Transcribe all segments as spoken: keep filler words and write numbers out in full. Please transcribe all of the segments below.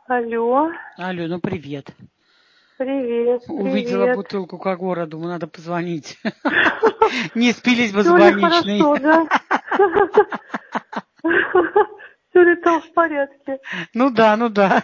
Алло. Алло, ну привет. Привет, Увидела привет. бутылку Кагора, думаю, надо позвонить. Не спились бы с Всё ли больничной. хорошо, да? Всё ли там в порядке? Ну да, ну да.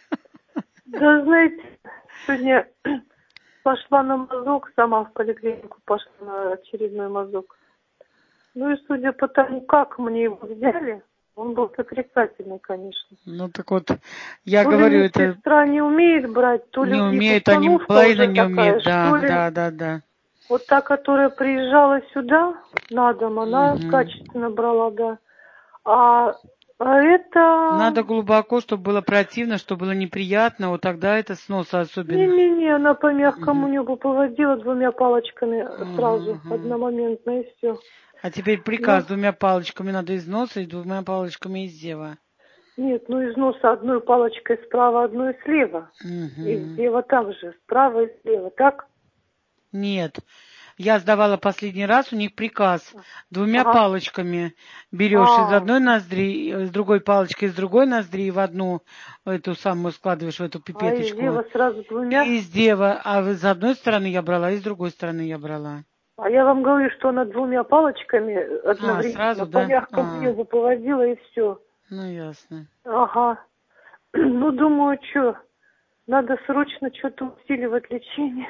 Да, знаете, сегодня пошла на мазок, сама в поликлинику пошла на очередной мазок. Ну и судя по тому, как мне его взяли, он был отрицательный, конечно. Ну так вот, я То ли говорю, это медсестра не умеет брать, то ли не у них умеют, они установка половина уже не такая, умеет, да, что ли. да, да, да. Вот та, которая приезжала сюда, на дом, она Угу. качественно брала, да. А, а это... Надо глубоко, чтобы было противно, чтобы было неприятно, вот тогда это сноса особенно. Не-не-не, она по мягкому Угу. небу поводила двумя палочками Угу, сразу, угу. одномоментно, и все. А теперь приказ, Ну, двумя палочками надо из носа и двумя палочками из зева. нет, ну из носа одной палочкой справа, одной слева. Угу. И слева там же, справа и слева, так? Нет. Я сдавала последний раз, у них приказ. Двумя Ага. палочками берешь из А, одной ноздри, э, с другой палочкой из другой ноздри, в одну эту самую складываешь в эту а из пипеточку. зева сразу двумя? И из дева, а с одной стороны я брала, и с другой стороны я брала. А я вам говорю, что она двумя палочками А, одновременно сразу, по да? мягкому А, небу поводила, и все. ну ясно. Ага. Ну, думаю, что, надо срочно что-то усиливать лечение.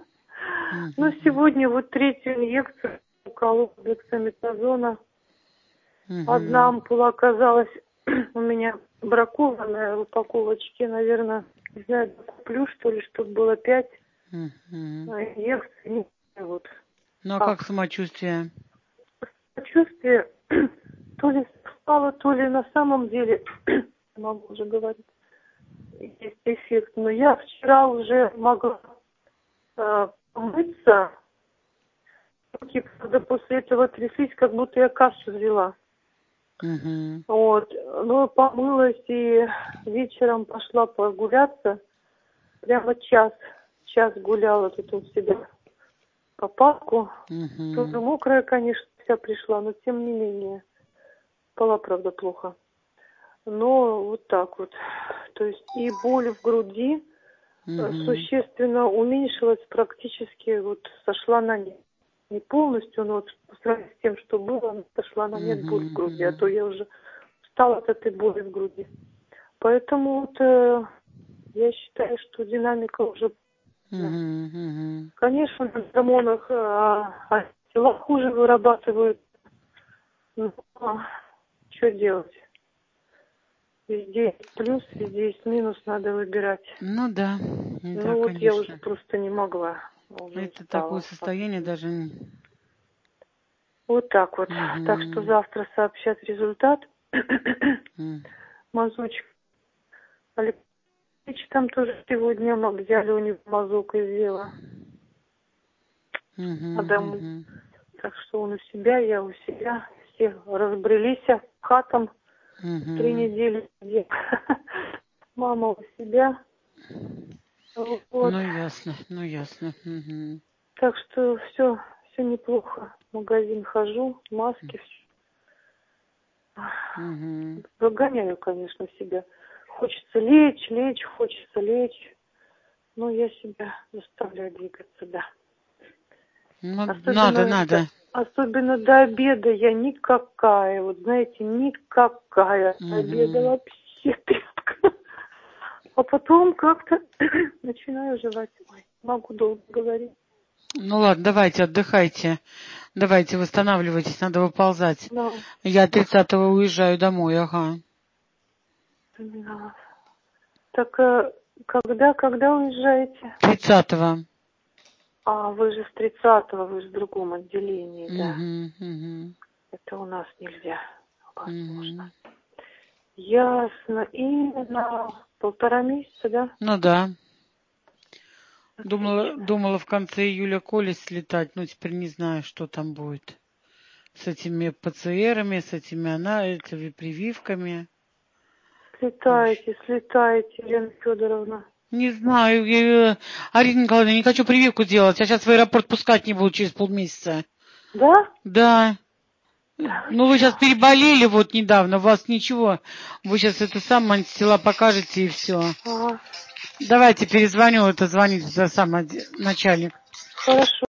Но Угу, сегодня вот третью инъекцию уколола дексаметазона. Одна угу, ампула оказалась у меня бракованная в упаковочке, наверное, не знаю, куплю, что ли, чтобы было пять. угу. А инъекций не знаю, вот. Ну а как Как? самочувствие? Самочувствие то ли совпало, то ли на самом деле, могу уже говорить, есть эффект. Но я вчера уже могла э, помыться. Руки, правда, после этого тряслись, как будто я кашу взяла. Угу, Вот. Ну, помылась и вечером пошла прогуляться. Прямо час. Час гуляла тут у себя по парку. Тоже угу. мокрая, конечно, вся пришла, но тем не менее. Спала, правда, плохо. Но вот так вот. То есть и боль в груди э, Угу. существенно уменьшилась, практически вот сошла на нет. Не полностью, но вот по сравнению с тем, что было, она сошла на нет боль в Угу, груди, а то угу. я уже устала от этой боли в груди. Поэтому вот э, я считаю, что динамика уже... Угу, угу. Конечно, на гормонах э, а тела хуже вырабатывают. Но что делать? Везде есть плюс, везде есть минус, надо выбирать. Ну да, да, Ну вот я уже конечно. просто не могла, уже Это такое устала. состояние даже... Вот так вот. Так что Угу. завтра сообщат результат. Мазочек. Алексеевич там тоже сегодня мы взяли у него мазок из дела. А Угу, домой. угу. Так что он у себя, я у себя. Все разбрелись к хатам. Три Угу. недели где. Мама у себя. Вот. Ну ясно, ну ясно. Угу. Так что все, все неплохо. В магазин хожу, маски, Угу. выгоняю, конечно, себя. Хочется лечь, лечь, хочется лечь. Но я себя заставляю двигаться, да. Ну, надо, Особенно, до, надо. особенно до обеда я никакая. Вот знаете, никакая. До обеда Угу. вообще тряпка. А потом как-то начинаю жевать. Ой, могу долго говорить. Ну ладно, давайте, отдыхайте. Давайте, восстанавливайтесь, надо выползать. Да. Я тридцатого уезжаю домой, ага. Да. Так э, когда, когда уезжаете? Тридцатого. А, вы же с тридцатого, вы же в другом отделении, да. Угу, угу. Это у нас нельзя. У вас можно. Угу. Ясно. И на полтора месяца, да? Ну да. Думала, Отлично. думала в конце июля Колес слетать, но теперь не знаю, что там будет. С этими ПЦРами, с этими она, этими прививками. Ой. Слетаете, слетаете, Елена Федоровна. Не знаю, я, Арина Николаевна, не хочу прививку делать. Я сейчас в аэропорт пускать не буду через полмесяца. Да? Да. Ну, вы сейчас переболели вот недавно, у вас ничего. Вы сейчас это сам антитела покажете и все. Ага. Давайте перезвоню, это звонит это сам начальник. Хорошо.